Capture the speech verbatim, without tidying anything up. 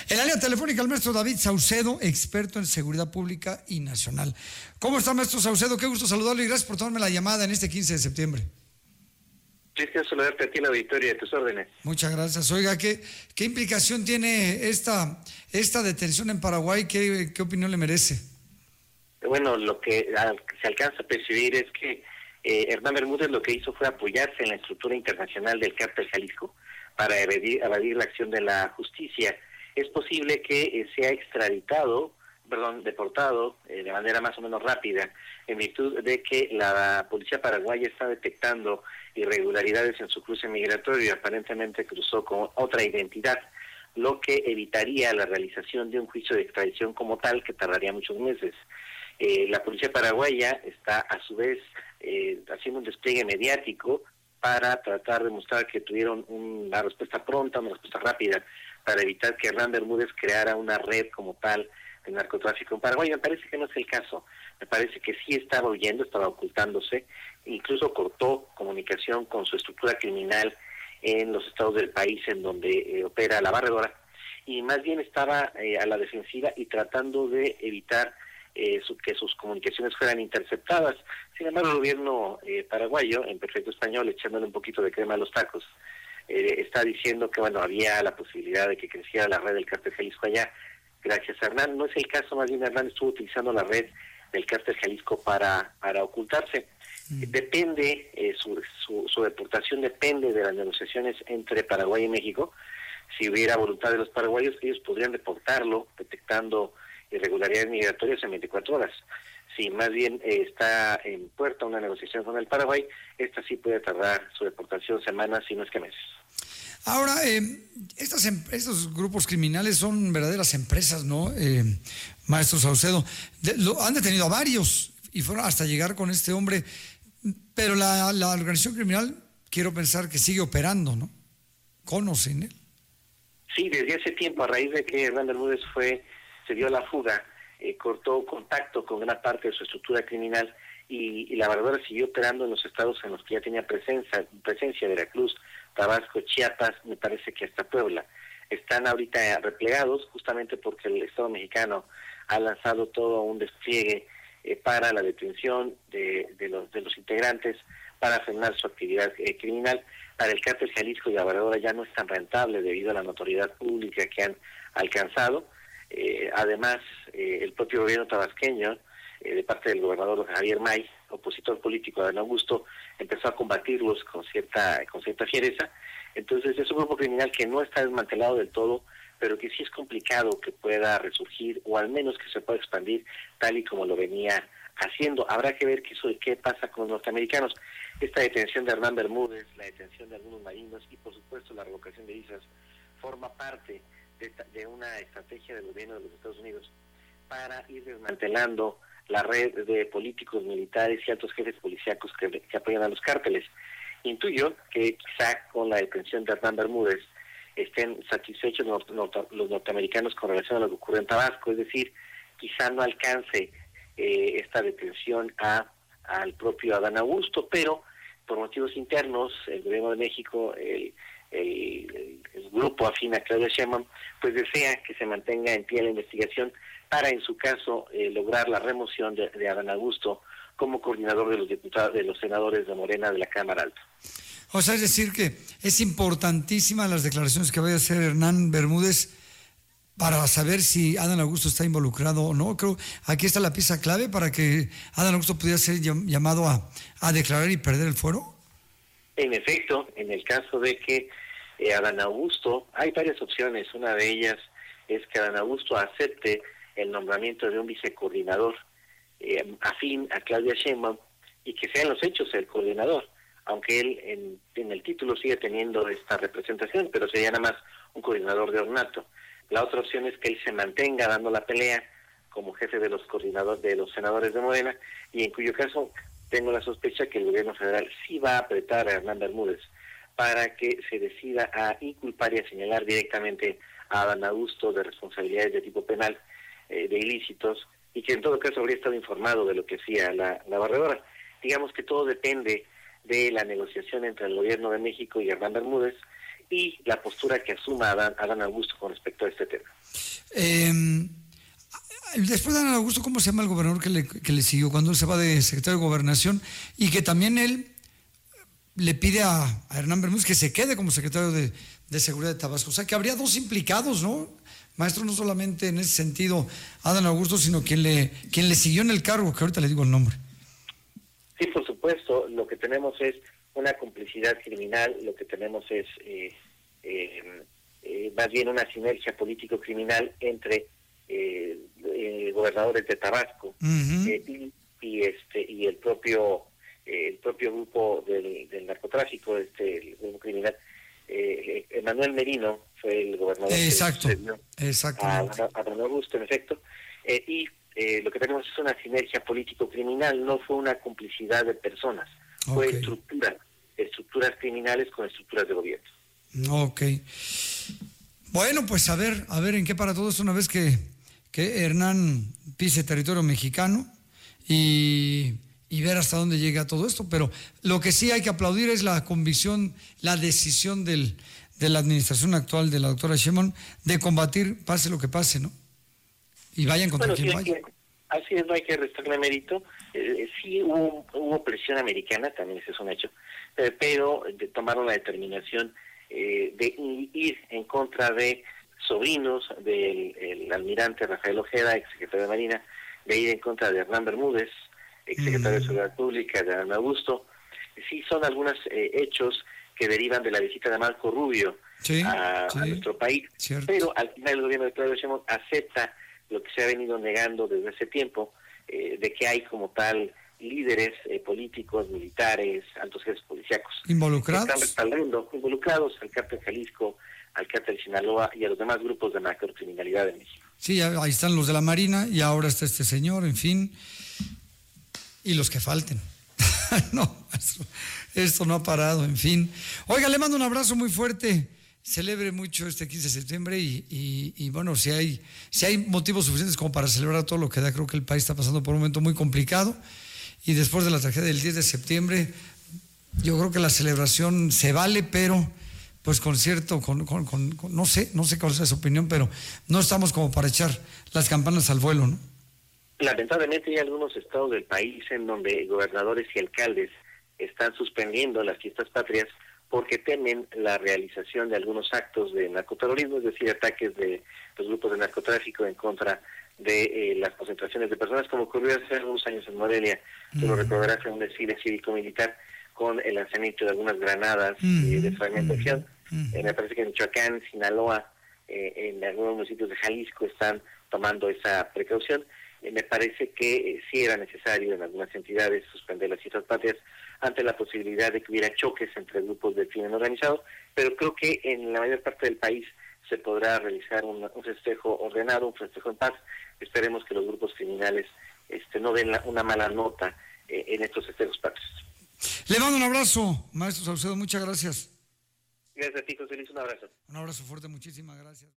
En la línea telefónica, el maestro David Saucedo, experto en seguridad pública y nacional. ¿Cómo está, maestro Saucedo? Qué gusto saludarlo y gracias por tomarme la llamada en este quince de septiembre. Cristian, saludarte a ti en la auditoría, de tus órdenes. Muchas gracias. Oiga, ¿qué, qué implicación tiene esta, esta detención en Paraguay? ¿Qué, qué opinión le merece? Bueno, lo que se alcanza a percibir es que eh, Hernán Bermúdez lo que hizo fue apoyarse en la estructura internacional del Cártel Jalisco para evadir, evadir la acción de la justicia. Es posible que eh, sea extraditado, perdón, deportado eh, de manera más o menos rápida, en virtud de que la policía paraguaya está detectando irregularidades en su cruce migratorio y aparentemente cruzó con otra identidad, lo que evitaría la realización de un juicio de extradición como tal, que tardaría muchos meses. Eh, la policía paraguaya está a su vez eh, haciendo un despliegue mediático para tratar de mostrar que tuvieron una respuesta pronta, una respuesta rápida, para evitar que Hernán Bermúdez creara una red como tal de narcotráfico en Paraguay. Me parece que no es el caso. Me parece que sí estaba huyendo, estaba ocultándose, incluso cortó comunicación con su estructura criminal en los estados del país en donde eh, opera la barredora, y más bien estaba eh, a la defensiva y tratando de evitar eh, su, que sus comunicaciones fueran interceptadas. Sin embargo, el gobierno eh, paraguayo, en perfecto español, echándole un poquito de crema a los tacos, eh, está diciendo que bueno, había la posibilidad de que creciera la red del Cártel Jalisco allá. Gracias a Hernán, no es el caso, más bien Hernán estuvo utilizando la red del Cártel Jalisco para, para ocultarse. Mm. Depende, eh, su, su, su deportación depende de las negociaciones entre Paraguay y México. Si hubiera voluntad de los paraguayos, ellos podrían deportarlo detectando irregularidades migratorias en veinticuatro horas. Si más bien eh, está en puerta una negociación con el Paraguay, esta sí puede tardar su deportación semanas, si no es que meses. Ahora, eh, estas, estos grupos criminales son verdaderas empresas, ¿no, eh, maestro Saucedo? De, lo, han detenido a varios y fueron hasta llegar con este hombre, pero la, la organización criminal, quiero pensar que sigue operando, ¿no? ¿Con o sin él? Sí, desde hace tiempo, a raíz de que Hernán Bermúdez fue, se dio la fuga, eh, cortó contacto con gran parte de su estructura criminal y, y la verdad siguió operando en los estados en los que ya tenía presencia, presencia Veracruz, Tabasco, Chiapas, me parece que hasta Puebla. Están ahorita replegados justamente porque el Estado mexicano ha lanzado todo un despliegue eh, para la detención de, de, los, de los integrantes, para frenar su actividad eh, criminal. Para el Cártel Jalisco y la Barredora ya no es tan rentable debido a la notoriedad pública que han alcanzado. Eh, además, eh, el propio gobierno tabasqueño, eh, de parte del gobernador Javier May, opositor político de Adán Augusto, empezó a combatirlos con cierta con cierta fiereza. Entonces es un grupo criminal que no está desmantelado del todo, pero que sí es complicado que pueda resurgir, o al menos que se pueda expandir tal y como lo venía haciendo. Habrá que ver qué, qué pasa con los norteamericanos. Esta detención de Hernán Bermúdez, la detención de algunos marinos y por supuesto la revocación de visas forma parte de, de una estrategia del gobierno de los Estados Unidos para ir desmantelando la red de políticos, militares y altos jefes policíacos que, que apoyan a los cárteles. Intuyo que quizá con la detención de Hernán Bermúdez estén satisfechos los, los norteamericanos con relación a lo que ocurre en Tabasco, es decir, quizá no alcance eh, esta detención a al propio Adán Augusto, pero por motivos internos, el gobierno de México, el, el, el, el grupo afín a Claudia Sheinbaum, pues desea que se mantenga en pie la investigación para, en su caso, eh, lograr la remoción de, de Adán Augusto como coordinador de los diputados, de los senadores de Morena de la Cámara Alta. O sea, es decir que es importantísima las declaraciones que vaya a hacer Hernán Bermúdez para saber si Adán Augusto está involucrado o no. Creo aquí está la pieza clave para que Adán Augusto pudiera ser llamado a, a declarar y perder el fuero. En efecto, en el caso de que eh, Adán Augusto, hay varias opciones. Una de ellas es que Adán Augusto acepte el nombramiento de un vicecoordinador eh, afín a Claudia Sheinbaum y que sean los hechos el coordinador, aunque él en, en el título sigue teniendo esta representación, pero sería nada más un coordinador de ornato. La otra opción es que él se mantenga dando la pelea como jefe de los coordinadores de los senadores de Morena, y en cuyo caso tengo la sospecha que el gobierno federal sí va a apretar a Hernán Bermúdez para que se decida a inculpar y a señalar directamente a Adán Augusto de responsabilidades de tipo penal, eh, de ilícitos, y que en todo caso habría estado informado de lo que hacía la, la barredora. Digamos que todo depende de la negociación entre el gobierno de México y Hernán Bermúdez, y la postura que asuma Adán, Adán Augusto con respecto a este tema. Eh, después de Adán Augusto, ¿cómo se llama el gobernador que le, que le siguió cuando él se va de secretario de Gobernación? Y que también él le pide a, a Hernán Bermúdez que se quede como secretario de, de Seguridad de Tabasco. O sea, que habría dos implicados, ¿no? Maestro, no solamente en ese sentido Adán Augusto, sino quien le, quien le siguió en el cargo, que ahorita le digo el nombre. Sí, por supuesto, lo que tenemos es una complicidad criminal, lo que tenemos es eh, eh, eh, más bien una sinergia político-criminal entre eh, eh, gobernadores de Tabasco uh-huh. eh, y, y este y el propio eh, el propio grupo del, del narcotráfico, este el grupo criminal. Eh, Emanuel Merino fue el gobernador exacto, que sucedió exactamente. a, a Don Augusto, en efecto, eh, y eh, lo que tenemos es una sinergia político-criminal, no fue una complicidad de personas, okay. Fue estructura, estructuras criminales con estructuras de gobierno. Ok. Bueno, pues a ver, a ver en qué para todo esto una vez que, que Hernán pise territorio mexicano y... y ver hasta dónde llega todo esto, pero lo que sí hay que aplaudir es la convicción, la decisión del, de la administración actual de la doctora Sheinbaum de combatir, pase lo que pase, ¿no? Y vayan contra bueno, quien sí, vaya. Que, así es, no hay que restarle mérito. Eh, sí hubo, hubo presión americana, también ese es un hecho, eh, pero de, tomaron la determinación eh, de ir en contra de sobrinos del el almirante Rafael Ojeda, exsecretario de Marina, de ir en contra de Hernán Bermúdez, exsecretario mm. de Seguridad Pública, de Adán Augusto. Sí son algunos eh, hechos que derivan de la visita de Marco Rubio sí, a, sí, a nuestro país, cierto. Pero al final el gobierno de Claudia Sheinbaum acepta lo que se ha venido negando desde hace tiempo, eh, de que hay como tal líderes eh, políticos, militares, altos jefes policíacos involucrados, que están respaldando, involucrados al cártel Jalisco, al cártel Sinaloa y a los demás grupos de macrocriminalidad de México. Sí, ahí están los de la Marina y ahora está este señor, en fin. Y los que falten. No, esto, esto no ha parado, en fin. Oiga, le mando un abrazo muy fuerte. Celebre mucho este quince de septiembre y, y, y bueno, si hay, si hay motivos suficientes como para celebrar todo lo que da, creo que el país está pasando por un momento muy complicado. Y después de la tragedia del diez de septiembre, yo creo que la celebración se vale, pero pues con cierto, con, con, con, con no sé, no sé cuál es su opinión, pero no estamos como para echar las campanas al vuelo, ¿no? Lamentablemente hay algunos estados del país en donde gobernadores y alcaldes están suspendiendo las fiestas patrias porque temen la realización de algunos actos de narcoterrorismo, es decir, ataques de los grupos de narcotráfico en contra de eh, las concentraciones de personas, como ocurrió hace algunos años en Morelia. Tú lo recordarás en un desfile cívico-militar con el lanzamiento de algunas granadas uh-huh. eh, de fragmentación. Uh-huh. Eh, me parece que en Michoacán, Sinaloa, eh, en algunos municipios de Jalisco están tomando esa precaución. Eh, me parece que eh, sí era necesario en algunas entidades suspender las fiestas patrias ante la posibilidad de que hubiera choques entre grupos de crimen organizado, pero creo que en la mayor parte del país se podrá realizar un, un festejo ordenado, un festejo en paz. Esperemos que los grupos criminales este, no den la, una mala nota eh, en estos festejos patrios. Le mando un abrazo, maestro Saucedo, muchas gracias. Gracias a ti, José Luis, un abrazo. Un abrazo fuerte, muchísimas gracias.